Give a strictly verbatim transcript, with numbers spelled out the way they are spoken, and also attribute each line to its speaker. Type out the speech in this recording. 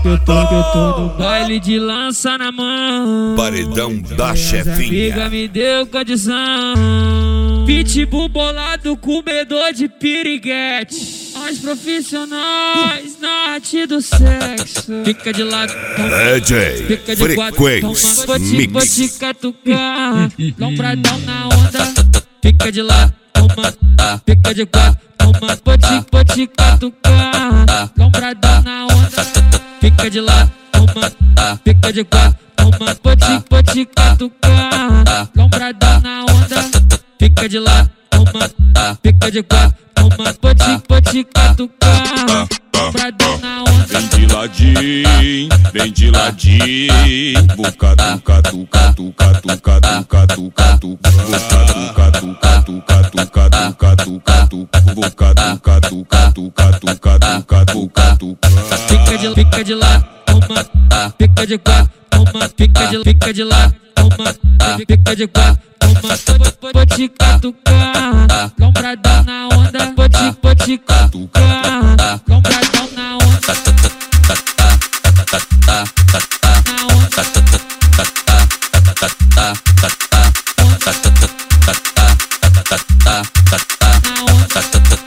Speaker 1: eu tô, que eu tô no baile de lança na mão.
Speaker 2: Paredão da
Speaker 1: Amiga
Speaker 2: chefinha.
Speaker 1: me deu condição. Pitbull bolado, comedor de piriguete. Nós profissionais na arte do sexo. Fica de lado,
Speaker 2: D J
Speaker 1: fica de quatro,
Speaker 2: Frequência
Speaker 1: vou te, vou te
Speaker 2: Mix.
Speaker 1: catucar. Lombradão na onda, fica de lado, fica de quatro, vou te, vou te catucar. Lombradão na onda, fica de lado, fica de quatro, vou te, vou te catucar. Lombradão na onda, fica de lado, fica de quatro, vou te, vou te catucar. Lombradão na onda.
Speaker 3: Vem de ladinho, vem de ladinho. Vou catucar, tucar, tucar, tucar, tucar, tucar, tucar. Vou catucar, tucar, tucar, tucar, tucar, tucar, tucar. Vou catucar, tucar, tucar, tucar, tucar, tucar, tucar.
Speaker 1: Fica de, fica de lá, uma, fica de quatro, uma, fica de, fica de lá, uma, fica de quatro, uma, vou te catucar. Lombradão na onda, vou te, vou te catucar. Lombradão na onda. Na onda. Na onda.